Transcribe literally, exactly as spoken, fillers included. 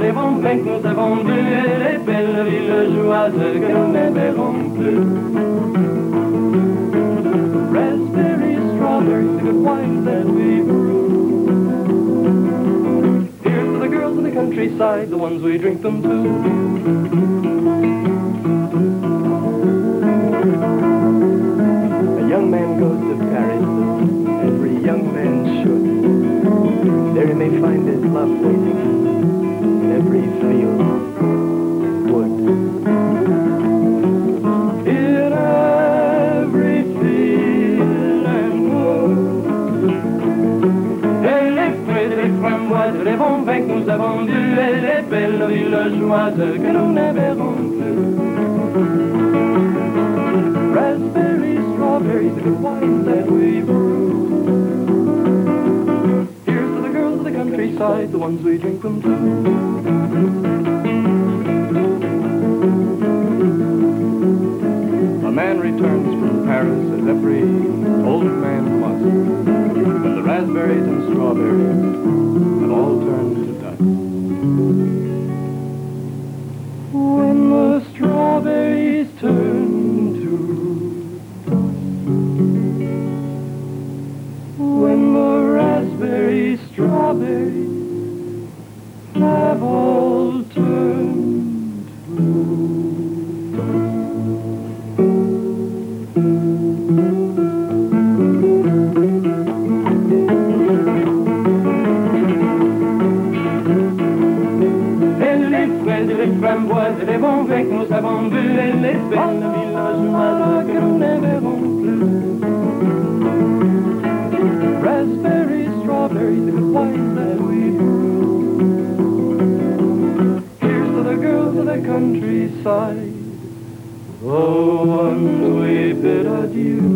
les vents vainquent, nous avons bu, et les belles villes joyeuses que nous ne verrons plus. Raspberries, strawberries, the good wines that we brew. Here's to the girls of the countryside, the ones we drink them to. A young man goes to Paris, every young man should. There he may find his love waiting in every field and wood. In every field and wood. Et les fruits et les framboises, les bons vins que nous avons bu, et les belles villageoises que nous ne verrons plus. Raspberries, strawberries, the good wines that we brew. Here's to the girls of the countryside, the ones we drink them to. A man returns from Paris as every old man must, when the raspberries and strawberries have all turned to dust. When the strawberries turn to when the raspberries, strawberries have all turned blue. Et les fraises et les framboises et les bons vins que nous avons bu, et les belles villageoises que nous ne verrons plus. Raspberries, strawberries, the good wines that we brew. Here's to the girls of the countryside, the ones we bid adieu.